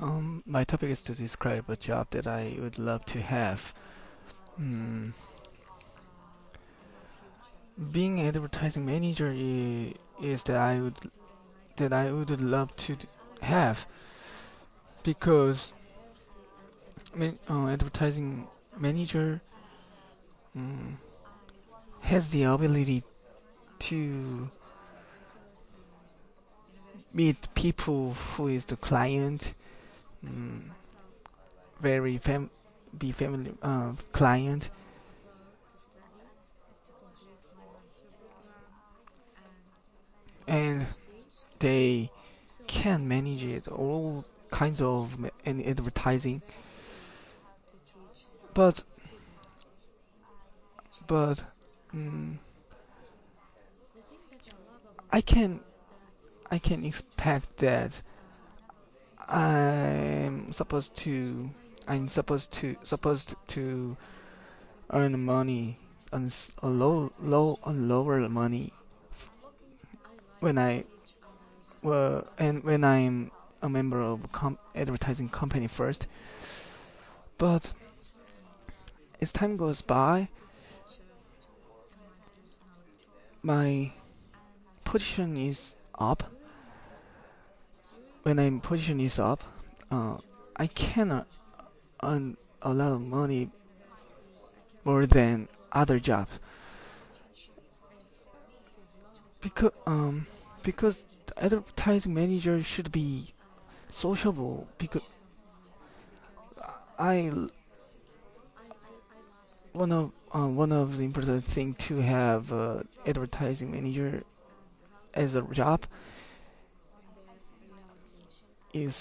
My topic is to describe a job that I would love to have. Mm, Being advertising manager is that I would love to have because advertising manager mm, has the ability to meet people who is the client, mm, very be family client, and they can manage it all kinds of advertising, but but mm, I can I can expect that I'm supposed to I'm supposed to earn money on a lower money when I and when I'm a member of a advertising company first. But as time goes by, my position is up. When my position is up, I cannot earn a lot of money more than other jobs because because the advertising manager should be sociable because I one of the important thing to have advertising manager as a job is